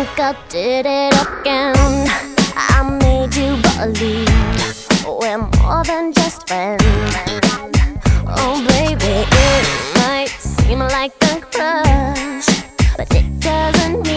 breakup did it again. I made you believe we're more than just friends. Oh baby, it might seem like a crush, but it doesn't